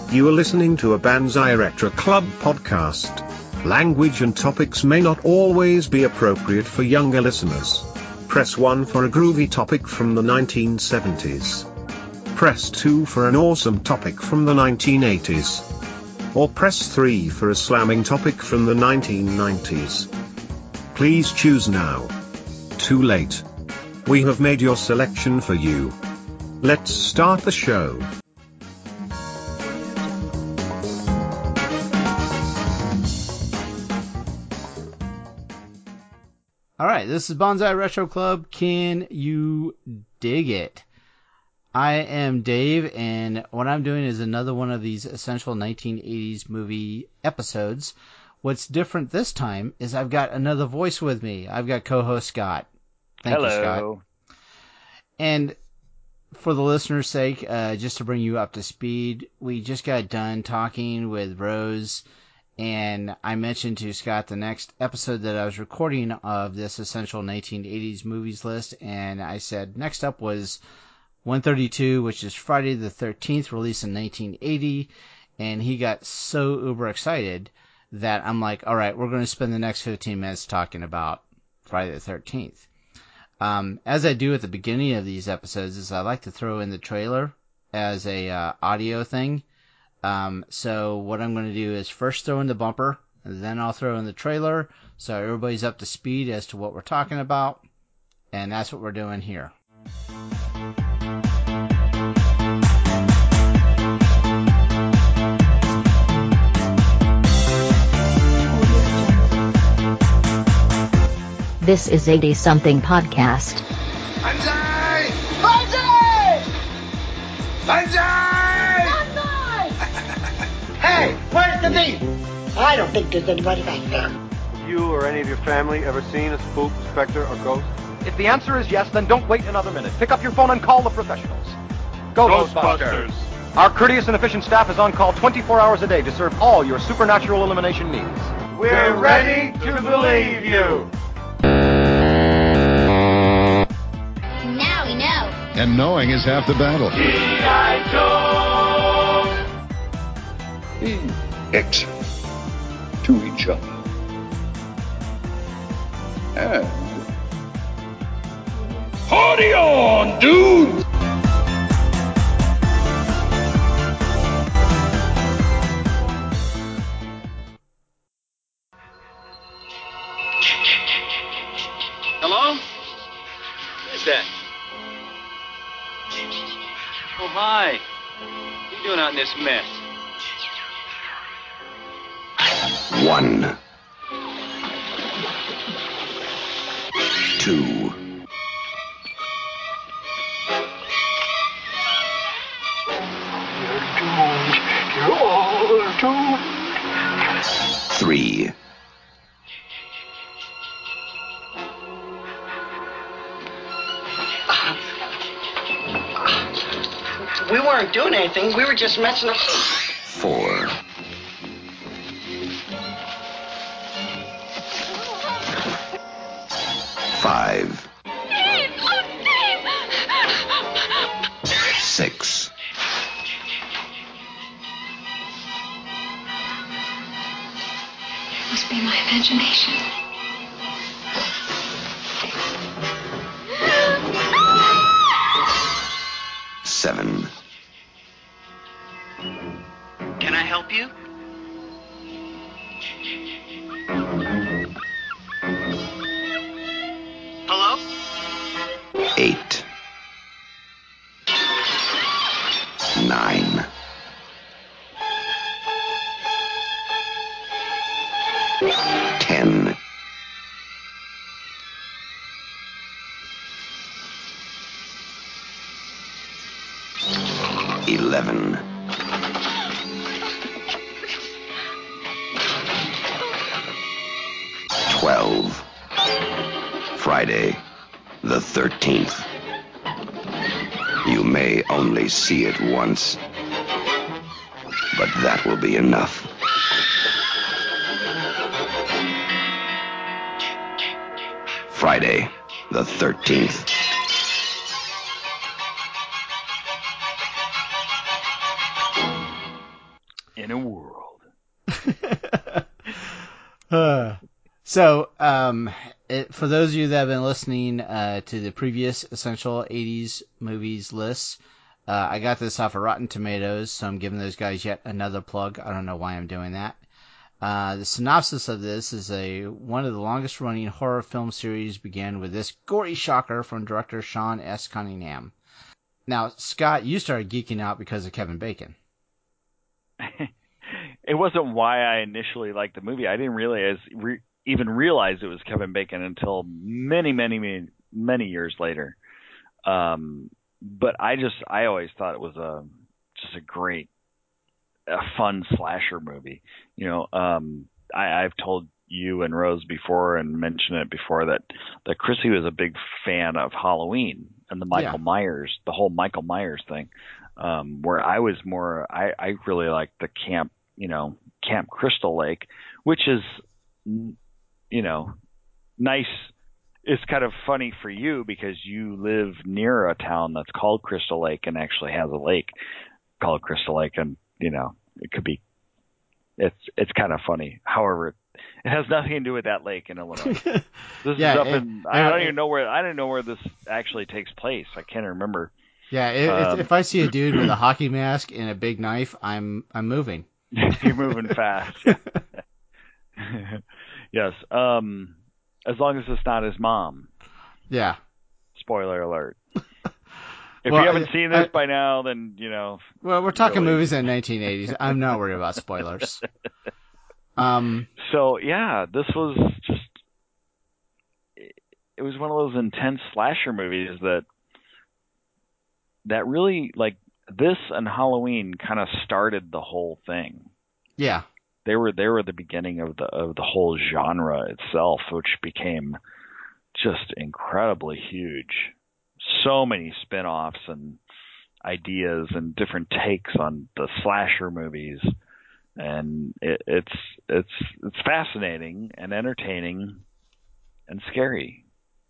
You are listening to a Banzai Retro Club podcast. Language and topics may not always be appropriate for younger listeners. Press 1 for a groovy topic from the 1970s. Press 2 for an awesome topic from the 1980s. Or press 3 for a slamming topic from the 1990s. Please choose now. Too late. We have made your selection for you. Let's start the show. Alright, this is Banzai Retro Club. Can you dig it? I am Dave, and what I'm doing is another one of these essential 1980s movie episodes. What's different this time is I've got another voice with me. I've got co-host Scott. Thank you, Scott. And for the listener's sake, just to bring you up to speed, we just got done talking with Rose, and I mentioned to Scott the next episode that I was recording of this essential 1980s movies list, and I said next up was 132, which is Friday the 13th, released in 1980, and he got so uber excited that I'm like, all right, we're going to spend the next 15 minutes talking about Friday the 13th. As I do at the beginning of these episodes, is I like to throw in the trailer as a audio thing. So what I'm going to do is first throw in the bumper, and then I'll throw in the trailer, so everybody's up to speed as to what we're talking about, and that's what we're doing here. This is 80-something podcast. Banzai! Banzai! Banzai! Banzai! Hey, where's the meat? I don't think there's anybody back there. You or any of your family ever seen a spook, specter, or ghost? If the answer is yes, then don't wait another minute. Pick up your phone and call the professionals. Go Ghostbusters! Our courteous and efficient staff is on call 24 hours a day to serve all your supernatural elimination needs. We're ready to believe you! Now we know. And knowing is half the battle. G.I. Joe! Be excellent to each other. And party on, dude! Hello? Who's that? Oh, hi. What are you doing out in this mess? 1, 2, 3, We weren't doing anything. We were just messing up. 4, 5, 6, Must be my imagination. seven. Can I help you? Hello? 8, 9, 10, 11, 12. Friday, the 13th. You may only see it once, but that will be enough. Friday, the 13th. in a world. So, for those of you that have been listening to the previous Essential 80s Movies lists, I got this off of Rotten Tomatoes, so I'm giving those guys yet another plug. I don't know why I'm doing that. The synopsis of this is one of the longest running horror film series began with this gory shocker from director Sean S. Cunningham. Now, Scott, you started geeking out because of Kevin Bacon. It wasn't why I initially liked the movie. I didn't even realize it was Kevin Bacon until many, many, many, many years later. But I always thought it was just a fun slasher movie. You know, I've told you and Rose before and mentioned it before that Chrissy was a big fan of Halloween and the Michael Myers, the whole Michael Myers thing. Where I was more, I really liked the Camp Crystal Lake, which is, you know, nice. It's kind of funny for you because you live near a town that's called Crystal Lake and actually has a lake called Crystal Lake, and you know, it's kind of funny. However, it has nothing to do with that lake in Illinois. This is up in, I don't even know where this actually takes place. I can't remember. Yeah, if I see a dude with a hockey mask and a big knife, I'm moving. You're moving fast. Yes. As long as it's not his mom. Yeah. Spoiler alert. If you haven't seen this by now, then, you know. Well, we're talking movies in the 1980s. I'm not worried about spoilers. So, yeah, this was just, it was one of those intense slasher movies that really, like, this and Halloween kind of started the whole thing. Yeah. They were the beginning of the whole genre itself, which became just incredibly huge. So many spin-offs and ideas and different takes on the slasher movies, and it's fascinating and entertaining and scary.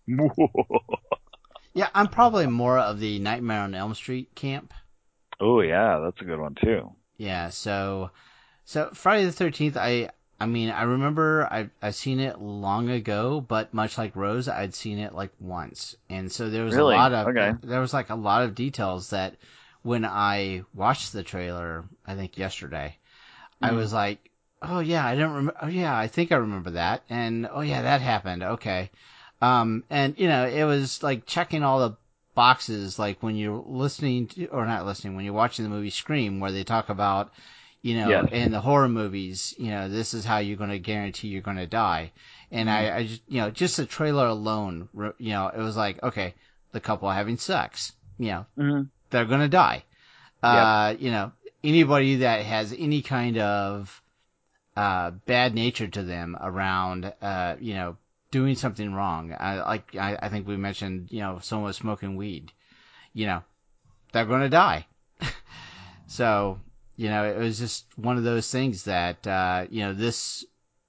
Yeah, I'm probably more of the Nightmare on Elm Street camp. Oh yeah, that's a good one too. Yeah, so Friday the 13th, I mean, I remember I've seen it long ago, but much like Rose, I'd seen it like once. And so there was a lot of details that when I watched the trailer, I think yesterday, I was like, oh yeah, I don't remember. Oh yeah, I think I remember that. And oh yeah, that happened. Okay. And you know, it was like checking all the boxes, like when you're listening to, or not listening, when you're watching the movie Scream, where they talk about, you know, in the horror movies, you know, this is how you're going to guarantee you're going to die. And I just, you know, just the trailer alone, you know, it was like, okay, the couple having sex, you know, they're going to die. You know, anybody that has any kind of bad nature to them around, you know, doing something wrong. I think we mentioned, you know, someone smoking weed, you know, they're going to die. So, you know, it was just one of those things that, you know, this,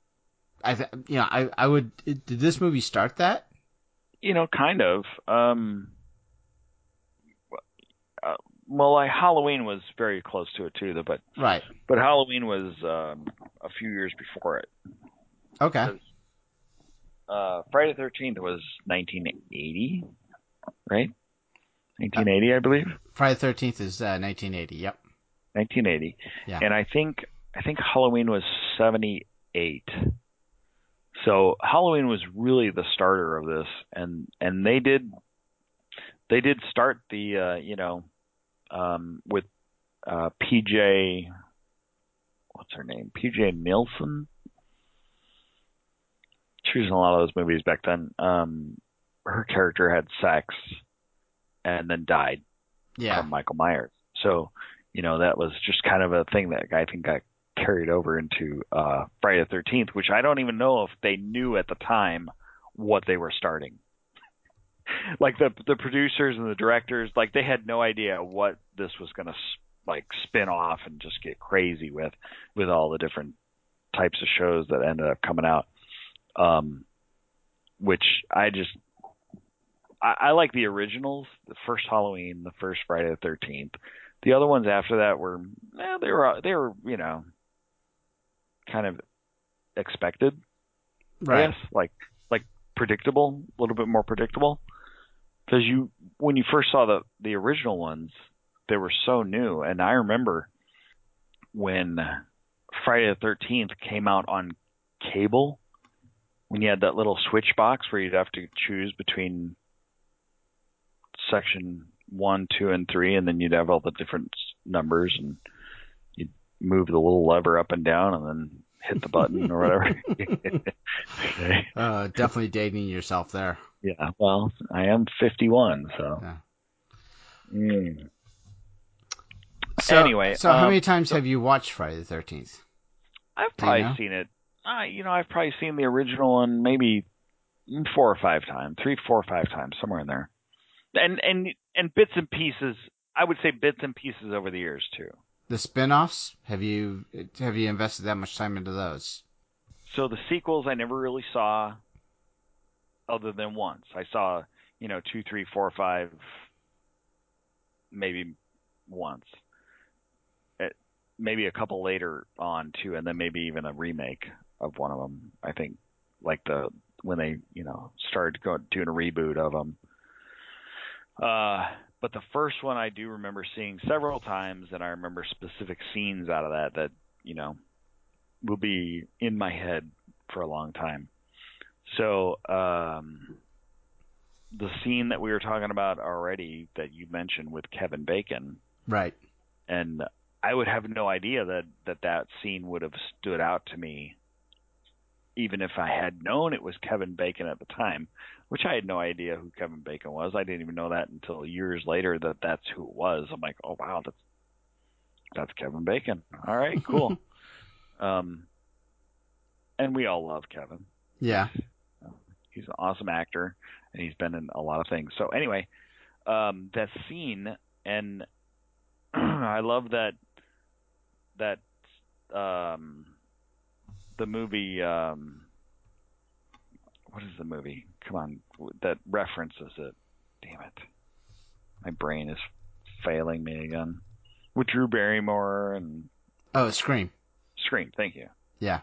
I would, did this movie start that? You know, kind of. Well, like Halloween was very close to it too, but right. But Halloween was a few years before it. Okay. Friday the 13th was 1980, right? 1980, I believe. Friday the 13th is 1980. Yep. 1980. Yeah. And I think Halloween was 78. So Halloween was really the starter of this, and they did start the you know, with PJ, what's her name? PJ Nielsen. She was in a lot of those movies back then. Her character had sex and then died from Michael Myers. So, you know, that was just kind of a thing that I think got carried over into Friday the 13th, which I don't even know if they knew at the time what they were starting. Like the producers and the directors, like they had no idea what this was going to like spin off and just get crazy with all the different types of shows that ended up coming out. Which I like the originals, the first Halloween, the first Friday the 13th. The other ones after that were, they were, you know, kind of expected. Right. I guess, like predictable, a little bit more predictable. Because when you first saw the original ones, they were so new, and I remember when Friday the 13th came out on cable, when you had that little switch box where you'd have to choose between section 1, 2, and 3, and then you'd have all the different numbers, and you'd move the little lever up and down, and then hit the button or whatever. Okay. Definitely dating yourself there. Yeah, well, I am 51, so. Yeah. Anyway. So how many times have you watched Friday the 13th? I've probably seen it. I've probably seen the original one maybe 4 or 5 times. 3, 4, or 5 times, somewhere in there. And bits and pieces. I would say bits and pieces over the years, too. The spin-offs? Have you invested that much time into those? So the sequels I never really saw other than once. I saw, 2, 3, 4, 5, maybe once. Maybe a couple later on, too, and then maybe even a remake of one of them. I think, like when they, started doing a reboot of them. But the first one I do remember seeing several times, and I remember specific scenes out of that, will be in my head for a long time. So, the scene that we were talking about already that you mentioned with Kevin Bacon. Right. And I would have no idea that scene would have stood out to me, even if I had known it was Kevin Bacon at the time, which I had no idea who Kevin Bacon was. I didn't even know that until years later that's who it was. I'm like, oh wow, that's Kevin Bacon. All right, cool. And we all love Kevin. Yeah. He's an awesome actor, and he's been in a lot of things. So anyway, that scene, and I love that the movie, what is the movie? Come on, that references it. Damn it. My brain is failing me again. With Drew Barrymore and... Oh, Scream. Scream, thank you. Yeah.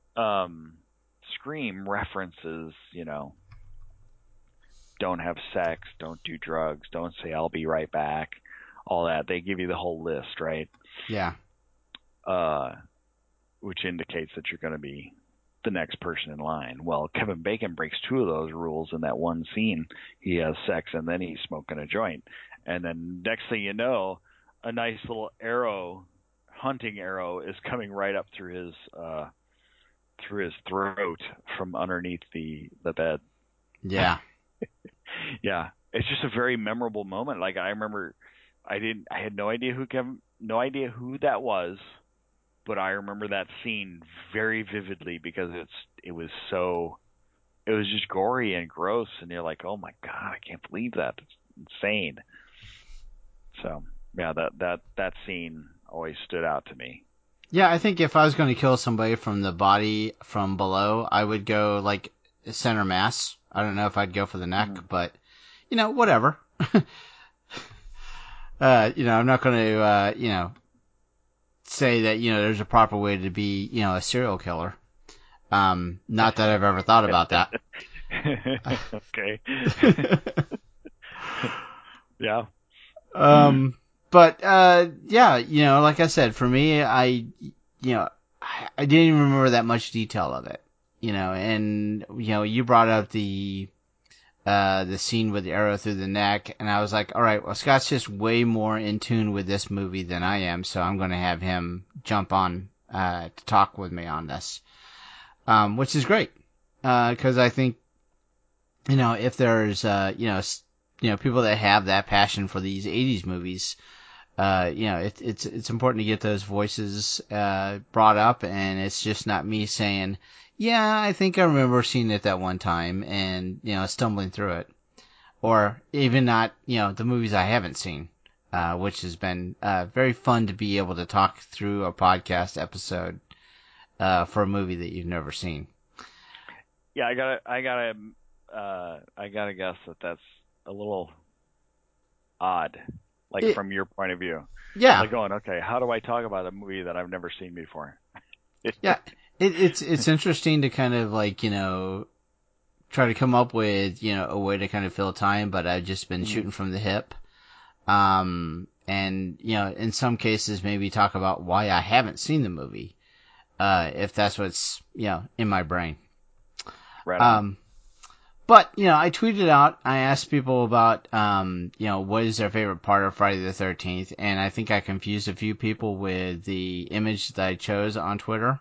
Scream references, don't have sex, don't do drugs, don't say I'll be right back, all that. They give you the whole list, right? Yeah. Which indicates that you're going to be the next person in line. Well, Kevin Bacon breaks 2 of those rules in that one scene. He has sex and then he's smoking a joint. And then next thing you know, a nice little hunting arrow is coming right up through his throat from underneath the bed. Yeah. Yeah. It's just a very memorable moment. Like, I remember I had no idea who that was, but I remember that scene very vividly because it was just gory and gross, and you're like, oh my God, I can't believe that. It's insane. So yeah, that scene always stood out to me. Yeah, I think if I was going to kill somebody from the body from below, I would go like center mass. I don't know if I'd go for the neck, but whatever. I'm not going to, say that, there's a proper way to be, a serial killer. Not that I've ever thought about that. Okay. Yeah. But, yeah, like I said, for me, I didn't even remember that much detail of it, and, you brought up the scene with the arrow through the neck, and I was like, all right, well, Scott's just way more in tune with this movie than I am, so I'm going to have him jump on to talk with me on this, which is great, because I think, if there's, people that have that passion for these 80s movies, it's important to get those voices brought up, and it's just not me saying, yeah, I think I remember seeing it that one time and, stumbling through it. Or even not, the movies I haven't seen, which has been very fun to be able to talk through a podcast episode for a movie that you've never seen. Yeah, I gotta guess that that's a little odd, from your point of view. Yeah. Like going, okay, how do I talk about a movie that I've never seen before? Yeah. It's interesting to kind of like, try to come up with, a way to kind of fill time, but I've just been shooting from the hip. And, in some cases, maybe talk about why I haven't seen the movie, if that's what's, in my brain. Right on. But, I tweeted out, I asked people about, what is their favorite part of Friday the 13th, and I think I confused a few people with the image that I chose on Twitter.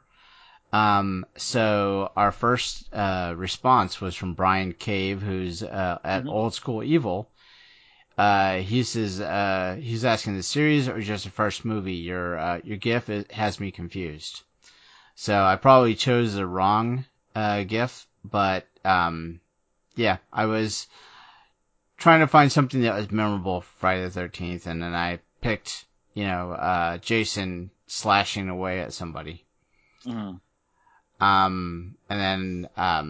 So our first, response was from Brian Cave, who's, at Old School Evil. He says, he's asking the series or just the first movie. Your GIF has me confused. So I probably chose the wrong, GIF, but, yeah, I was trying to find something that was memorable for Friday the 13th, and then I picked, Jason slashing away at somebody. Mm-hmm. And then,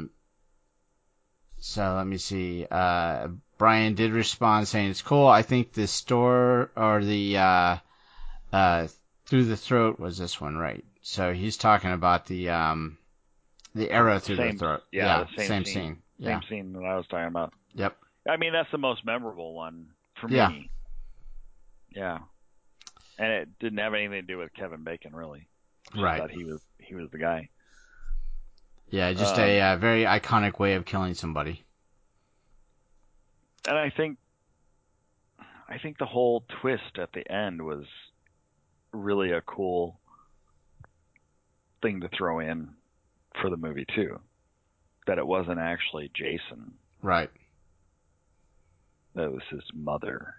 so let me see, Brian did respond saying it's cool. I think the store or the, through the throat was this one, right? So he's talking about the arrow through the throat. Yeah, the same scene. Yeah. Same scene that I was talking about. Yep. I mean, that's the most memorable one for me. Yeah. Yeah. And it didn't have anything to do with Kevin Bacon, really. Right. Thought he was the guy. Yeah, just a very iconic way of killing somebody. And I think the whole twist at the end was really a cool thing to throw in for the movie too. That it wasn't actually Jason. Right. That was his mother.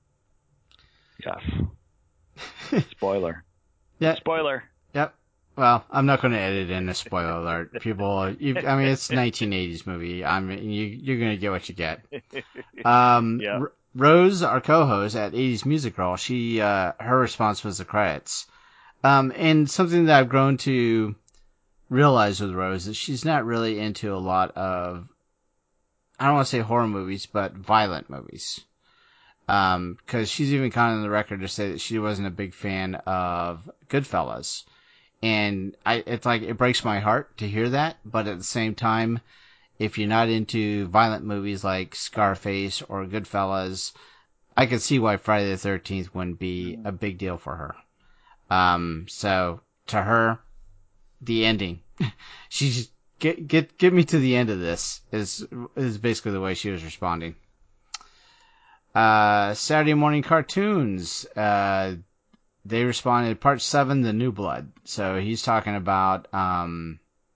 Yes. Spoiler. Yeah. Spoiler. Yep. Well, I'm not going to edit in a spoiler alert. People, it's a 1980s movie. You're going to get what you get. Yeah. Rose, our co-host at 80s Music Girl, her response was the credits. And something that I've grown to realize with Rose is she's not really into a lot of, I don't want to say horror movies, but violent movies. Cause she's even gone on the record to say that she wasn't a big fan of Goodfellas. And it breaks my heart to hear that, but at the same time, if you're not into violent movies like Scarface or Goodfellas, I could see why Friday the 13th wouldn't be a big deal for her. So to her, the ending, she's get me to the end of this is basically the way she was responding. Saturday morning cartoons, they responded part 7, The New Blood. So he's talking about, one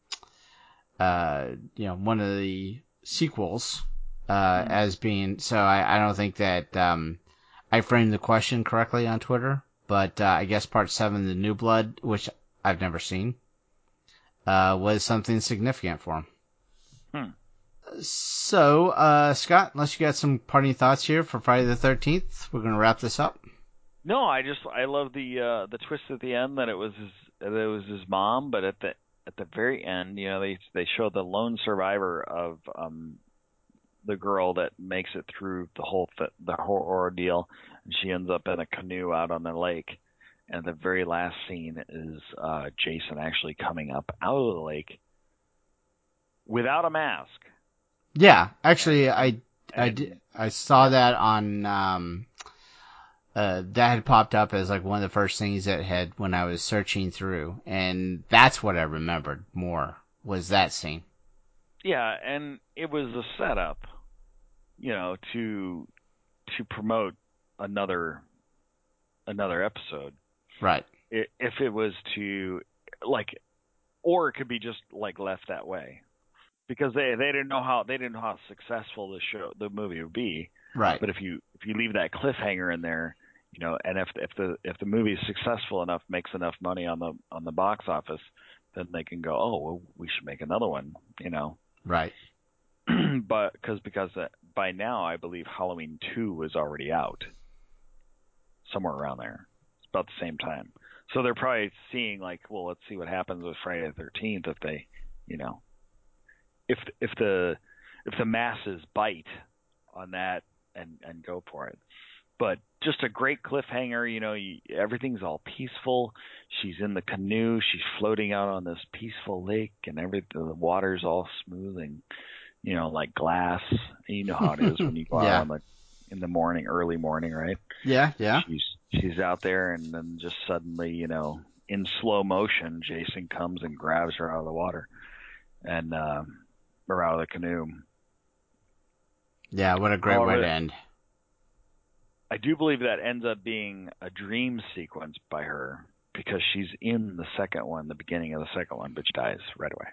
of the sequels, as being, so I don't think that, I framed the question correctly on Twitter, but, I guess part 7, The New Blood, which I've never seen, was something significant for him. So, Scott, unless you got some parting thoughts here for Friday the 13th, we're going to wrap this up. No, I love the twist at the end that it was his mom, but at the very end, they show the lone survivor of the girl that makes it through the whole ordeal, and she ends up in a canoe out on the lake. And the very last scene is Jason actually coming up out of the lake without a mask. Yeah, actually, I saw that on that had popped up as like one of the first things that had when I was searching through, and that's what I remembered more was that scene. Yeah, and it was a setup, to promote another episode. Right. If it was to or it could be just left that way, because they didn't know how successful the movie would be. Right. But if you leave that cliffhanger in there, and if the movie is successful enough, makes enough money on the box office, then they can go, oh, well, we should make another one. Right. But because by now I believe Halloween 2 was already out, somewhere around there. It's about the same time. So they're probably seeing well, let's see what happens with Friday the 13th if they, if the masses bite on that and go for it. but just a great cliffhanger. You know, everything's all peaceful. She's in the canoe. She's floating out on this peaceful lake, and the water's all smooth and, you know, like glass. You know how it is when you go out in the morning, early morning, right? Yeah. She's out there, and then just suddenly, you know, in slow motion, Jason comes and grabs her out of the water and or out of the canoe. Yeah, what a great way to end. I do believe that ends up being a dream sequence by her, because she's in the second one, the beginning of the second one, but she dies right away.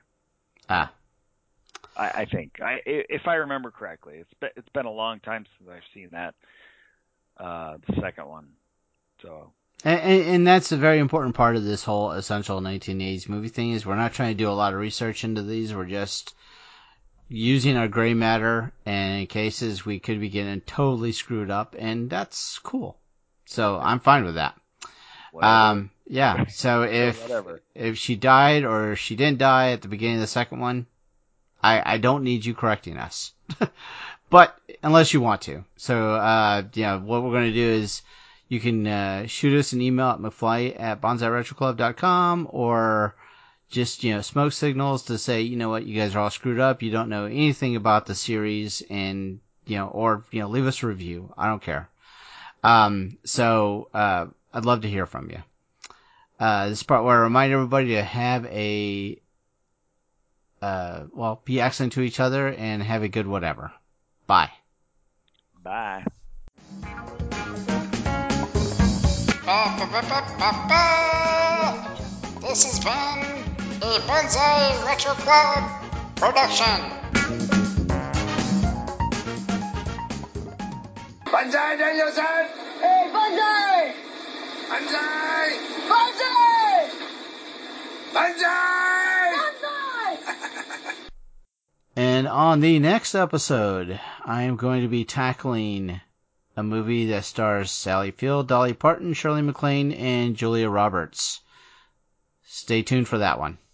I think, if I remember correctly. It's been a long time since I've seen that, the second one. So. And that's a very important part of this whole essential 1980s movie thing, is we're not trying to do a lot of research into these. We're just using our gray matter, and in cases we could be getting totally screwed up, and that's cool. So I'm fine with that. Yeah. So if she died or she didn't die at the beginning of the second one, I don't need you correcting us. But unless you want to. So what we're going to do is you can shoot us an email at mcfly@bonsairetroclub.com, or just, smoke signals to say, you know what, you guys are all screwed up. You don't know anything about the series, and, or leave us a review. I don't care. So I'd love to hear from you. This part where I remind everybody to have be excellent to each other and have a good whatever. Bye. Bye. This has been a Bonsai Retro Club production. Bonsai Danielson! Hey, Bonsai! Bonsai! Bonsai! Bonsai! And on the next episode, I am going to be tackling a movie that stars Sally Field, Dolly Parton, Shirley MacLaine, and Julia Roberts. Stay tuned for that one.